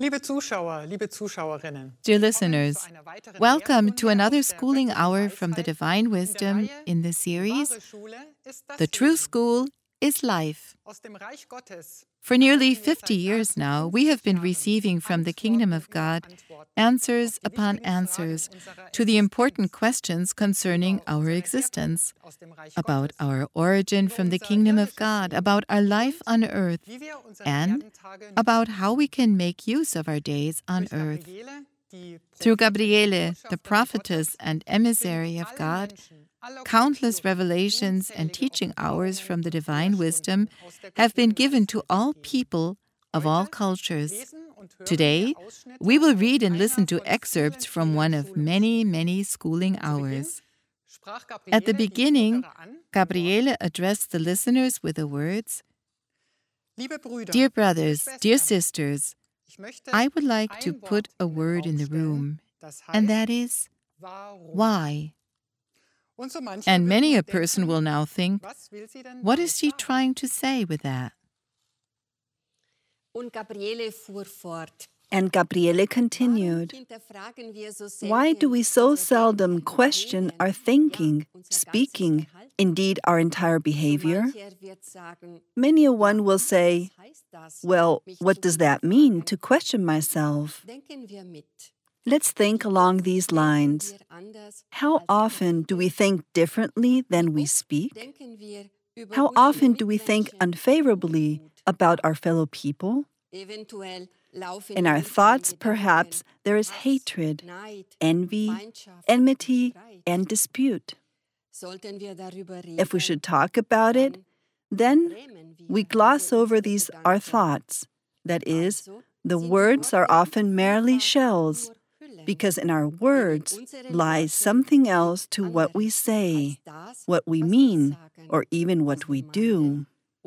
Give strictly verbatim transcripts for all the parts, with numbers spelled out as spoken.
Liebe Zuschauer, liebe Zuschauerinnen, Dear listeners, welcome to another schooling hour from the Divine Wisdom in the series, The True School is Life. For nearly fifty years now, we have been receiving from the Kingdom of God answers upon answers to the important questions concerning our existence, about our origin from the Kingdom of God, about our life on earth, and about how we can make use of our days on earth. Through Gabriele, the prophetess and emissary of God, countless revelations and teaching hours from the divine wisdom have been given to all people of all cultures. Today, we will read and listen to excerpts from one of many, many schooling hours. At the beginning, Gabriele addressed the listeners with the words, "Dear brothers, dear sisters, I would like to put a word in the room, and that is, why?" And many a person will now think, what is she trying to say with that? And Gabriele continued, "Why do we so seldom question our thinking, speaking, indeed our entire behavior? Many a one will say, well, what does that mean to question myself? Let's think along these lines. How often do we think differently than we speak? How often do we think unfavorably about our fellow people? In our thoughts, perhaps, there is hatred, envy, enmity, and dispute. If we should talk about it, then we gloss over these our thoughts. That is, the words are often merely shells, because in our words lies something else to what we say, what we mean, or even what we do.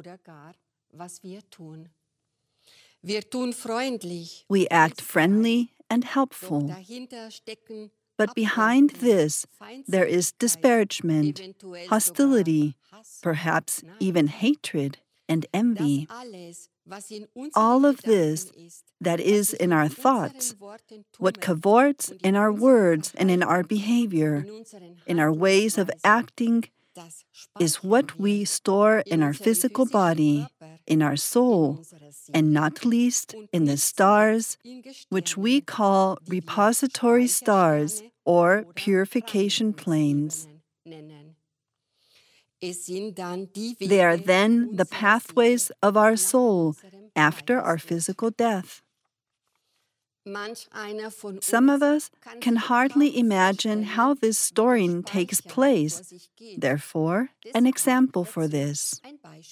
We act friendly and helpful, but behind this there is disparagement, hostility, perhaps even hatred and envy. All of this that is in our thoughts, what cavorts in our words and in our behavior, in our ways of acting, is what we store in our physical body, in our soul, and not least in the stars, which we call repository stars or purification planes. They are then the pathways of our soul after our physical death. Some of us can hardly imagine how this storing takes place. Therefore, an example for this.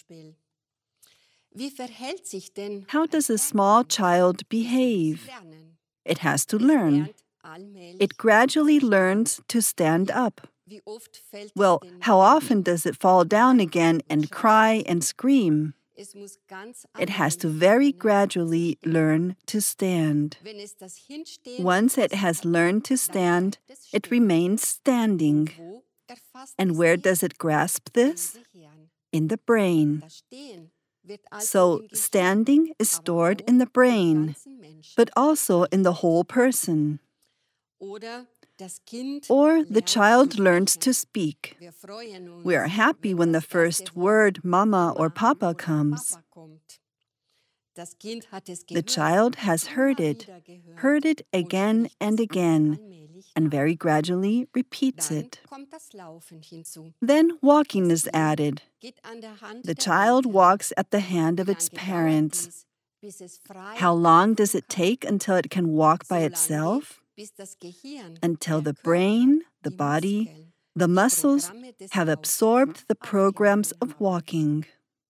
How does a small child behave? It has to learn. It gradually learns to stand up. Well, how often does it fall down again and cry and scream? It has to very gradually learn to stand. Once it has learned to stand, it remains standing. And where does it grasp this? In the brain. So, standing is stored in the brain, but also in the whole person. Or the child learns to speak. We are happy when the first word mama or papa comes. The child has heard it, heard it again and again, and very gradually repeats it. Then walking is added. The child walks at the hand of its parents. How long does it take until it can walk by itself? Until the brain, the body, the muscles have absorbed the programs of walking.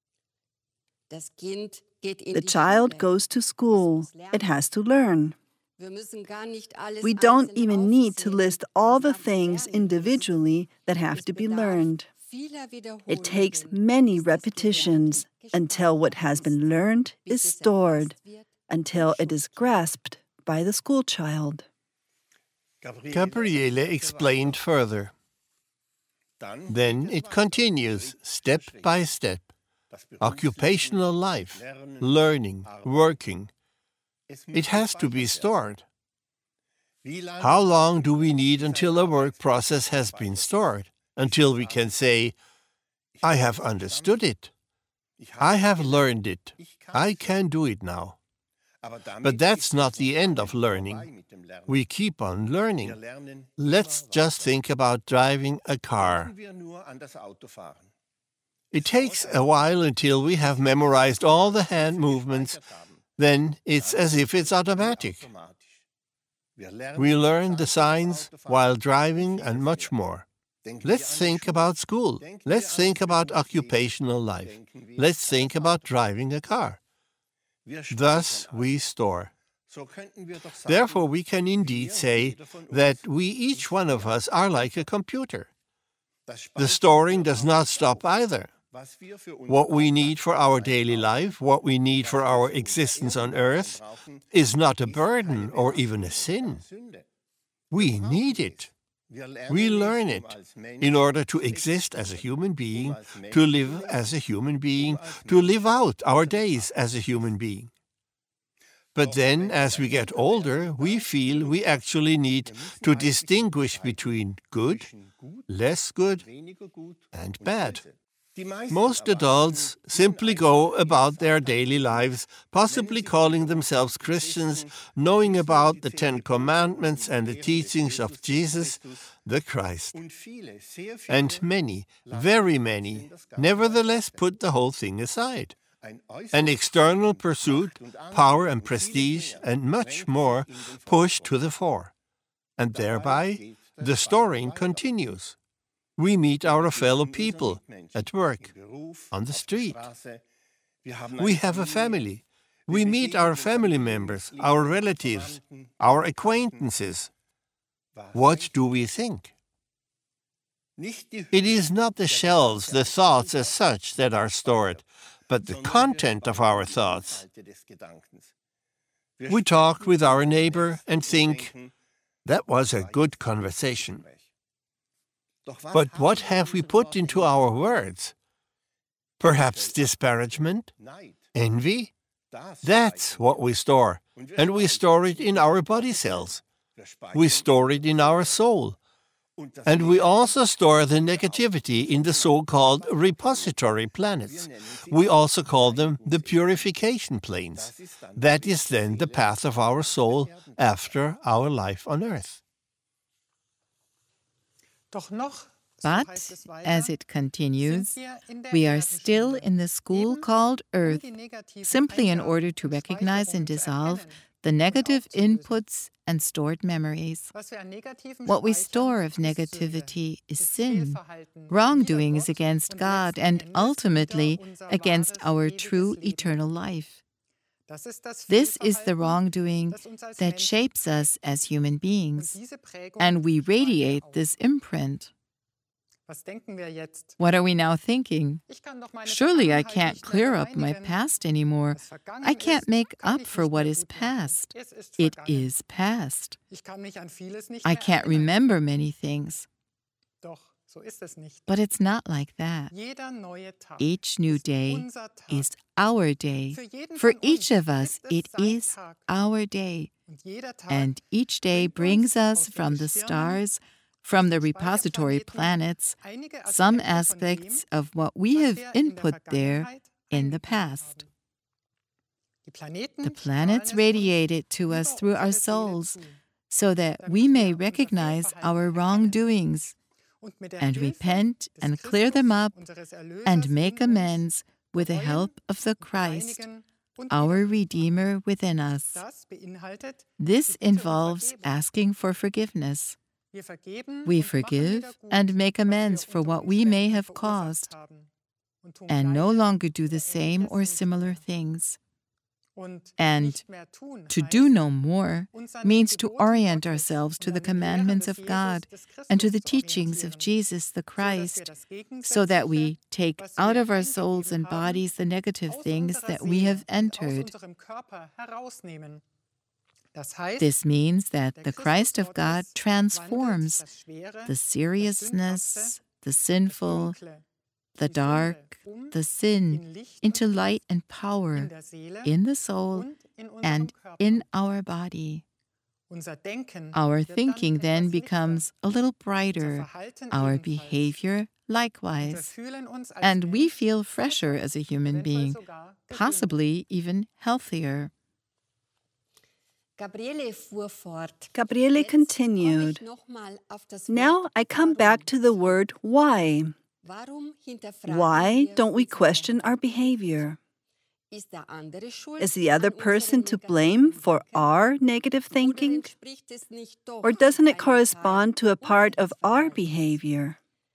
The child goes to school. It has to learn. We don't even need to list all the things individually that have to be learned. It takes many repetitions until what has been learned is stored, until it is grasped by the school child. Gabriele explained further. Then it continues, step by step. Occupational life, learning, working. It has to be stored. How long do we need until a work process has been stored? Until we can say, I have understood it. I have learned it. I can do it now. But that's not the end of learning. We keep on learning. Let's just think about driving a car. It takes a while until we have memorized all the hand movements. Then it's as if it's automatic. We learn the signs while driving and much more. Let's think about school. Let's think about occupational life. Let's think about driving a car. Thus we store. Therefore, we can indeed say that we, each one of us, are like a computer. The storing does not stop either. What we need for our daily life, what we need for our existence on earth, is not a burden or even a sin. We need it. We learn it in order to exist as a human being, to live as a human being, to live out our days as a human being. But then, as we get older, we feel we actually need to distinguish between good, less good, and bad. Most adults simply go about their daily lives, possibly calling themselves Christians, knowing about the Ten Commandments and the teachings of Jesus, the Christ. And many, very many, nevertheless put the whole thing aside. An external pursuit, power and prestige, and much more push to the fore. And thereby, the storing continues. We meet our fellow people at work, on the street. We have a family. We meet our family members, our relatives, our acquaintances. What do we think? It is not the shells, the thoughts as such that are stored, but the content of our thoughts. We talk with our neighbor and think, that was a good conversation. But what have we put into our words? Perhaps disparagement? Envy? That's what we store, and we store it in our body cells. We store it in our soul. And we also store the negativity in the so-called repository planets. We also call them the purification planes. That is then the path of our soul after our life on earth. But, as it continues, we are still in the school called Earth, simply in order to recognize and dissolve the negative inputs and stored memories. What we store of negativity is sin, wrongdoings against God, and ultimately against our true eternal life. This is the wrongdoing that shapes us as human beings, and we radiate this imprint. What are we now thinking? Surely I can't clear up my past anymore. I can't make up for what is past. It is past. I can't remember many things. But it's not like that. Each new day is our day. For each of us, it is our day. And each day brings us from the stars, from the repository planets, some aspects of what we have input there in the past. The planets radiate it to us through our souls, so that we may recognize our wrongdoings and repent and clear them up and make amends with the help of the Christ, our Redeemer within us. This involves asking for forgiveness. We forgive and make amends for what we may have caused, and no longer do the same or similar things. And to do no more means to orient ourselves to the commandments of God and to the teachings of Jesus the Christ, so that we take out of our souls and bodies the negative things that we have entered. This means that the Christ of God transforms the seriousness, the sinful, the dark, the sin into light and power in the soul and in our body. Our thinking then becomes a little brighter, our behavior likewise, and we feel fresher as a human being, possibly even healthier. Gabriele continued, "Now I come back to the word why. Why don't we question our behavior? Is the other person to blame for our negative thinking? Or doesn't it correspond to a part of our behavior?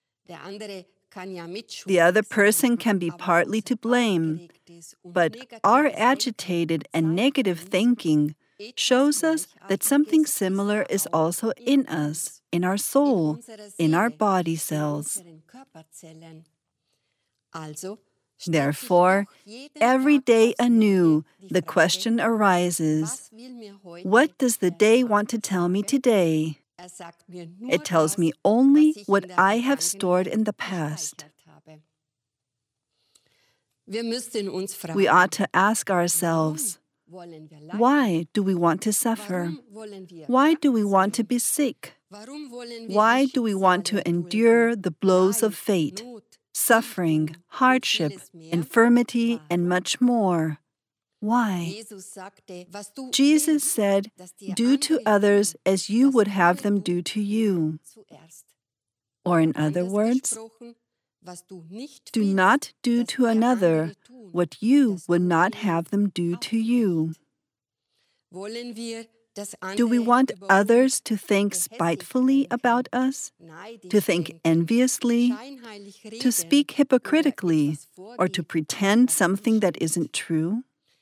The other person can be partly to blame, but our agitated and negative thinking shows us that something similar is also in us, in our soul, in our body cells. Therefore, every day anew, the question arises, what does the day want to tell me today? It tells me only what I have stored in the past. We ought to ask ourselves, why do we want to suffer? Why do we want to be sick? Why do we want to endure the blows of fate, suffering, hardship, infirmity, and much more? Why? Jesus said, "Do to others as you would have them do to you." Or in other words, do not do to another what you would not have them do to you. Do we want others to think spitefully about us, to think enviously, to speak hypocritically, or to pretend something that isn't true?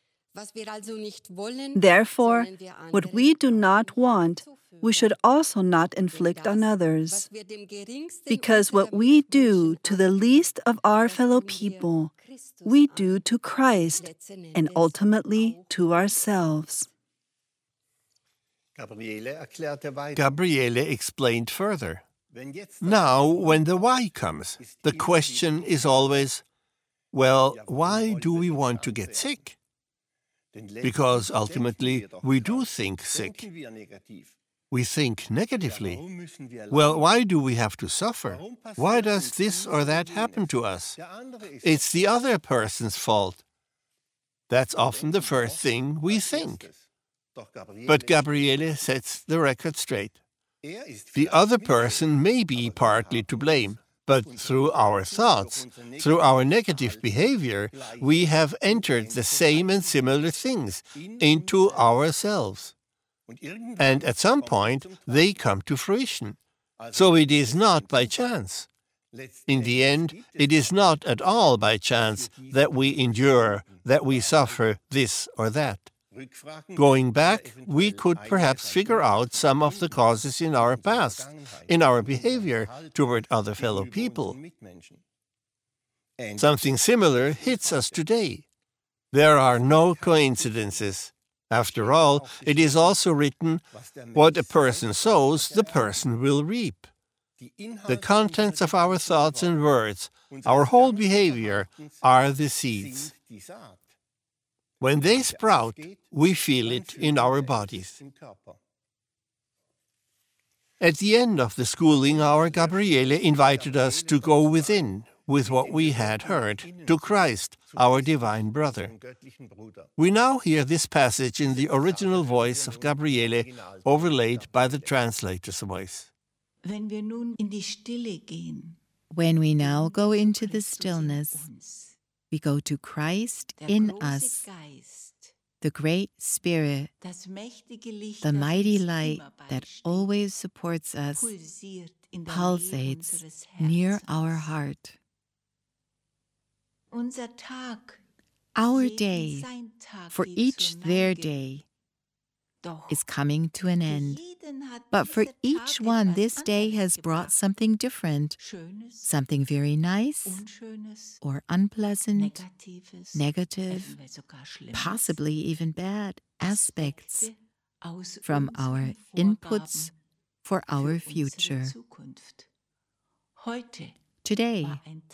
Therefore, what we do not want, we should also not inflict on others. Because what we do to the least of our fellow people, we do to Christ, and ultimately to ourselves. Gabriele explained further. Now, when the why comes, the question is always, well, why do we want to get sick? Because ultimately, we do think sick. We think negatively. Well, why do we have to suffer? Why does this or that happen to us? It's the other person's fault. That's often the first thing we think. But Gabriele sets the record straight. The other person may be partly to blame, but through our thoughts, through our negative behavior, we have entered the same and similar things into ourselves. And at some point, they come to fruition. So it is not by chance. In the end, it is not at all by chance that we endure, that we suffer this or that. Going back, we could perhaps figure out some of the causes in our past, in our behavior toward other fellow people. Something similar hits us today. There are no coincidences. After all, it is also written, what a person sows, the person will reap. The contents of our thoughts and words, our whole behavior, are the seeds. When they sprout, we feel it in our bodies. At the end of the schooling hour, Gabriele invited us to go within with what we had heard, to Christ, our divine brother. We now hear this passage in the original voice of Gabriele, overlaid by the translator's voice. When we now go into the stillness, we go to Christ in us, the great Spirit, the mighty light that always supports us, pulsates near our heart. Our day, for each their day, is coming to an end. But for each one, this day has brought something different, something very nice or unpleasant, negative, possibly even bad aspects from our inputs for our future. Today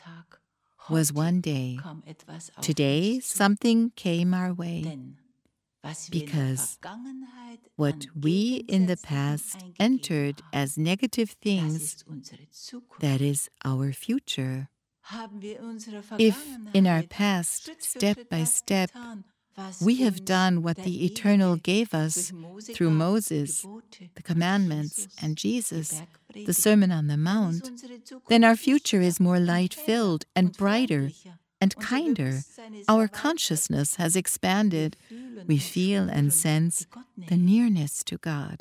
was one day. Today something came our way. because what we in the past entered as negative things, that is our future. If in our past, step by step, we have done what the Eternal gave us through Moses, the commandments, and Jesus, the Sermon on the Mount, then our future is more light-filled and brighter and kinder. Our consciousness has expanded. We feel and sense the nearness to God.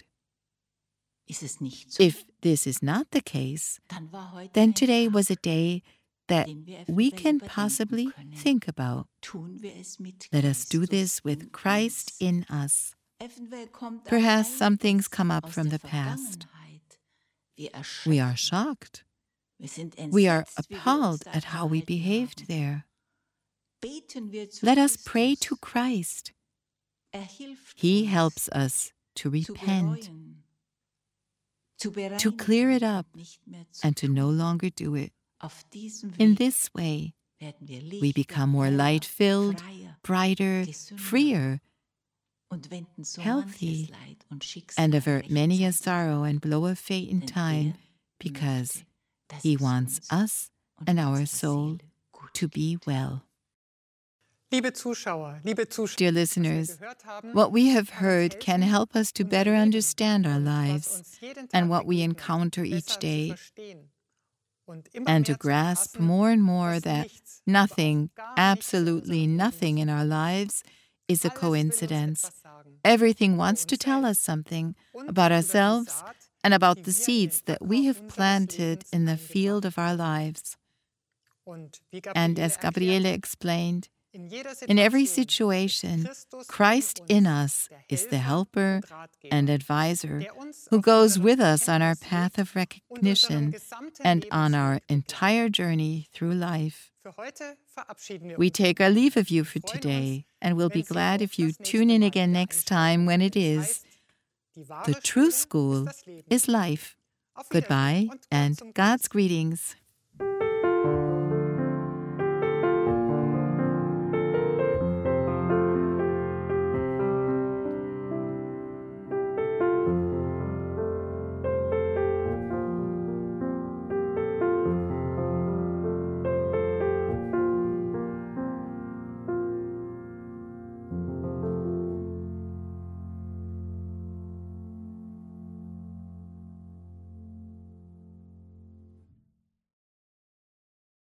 If this is not the case, then today was a day that we can possibly think about. Let us do this with Christ in us. Perhaps some things come up from the past. We are shocked. We are appalled at how we behaved there. Let us pray to Christ. He helps us to repent, to clear it up, and to no longer do it. In this way, we become more light-filled, brighter, freer, healthy, and avert many a sorrow and blow of fate in time, because He wants us and our soul to be well. Dear listeners, what we have heard can help us to better understand our lives and what we encounter each day, and to grasp more and more that nothing, absolutely nothing in our lives is a coincidence. Everything wants to tell us something about ourselves and about the seeds that we have planted in the field of our lives. And as Gabriele explained, in every situation, Christ in us is the helper and advisor who goes with us on our path of recognition and on our entire journey through life. We take our leave of you for today, and we'll be glad if you tune in again next time when it is The True School is Life. Goodbye and God's greetings.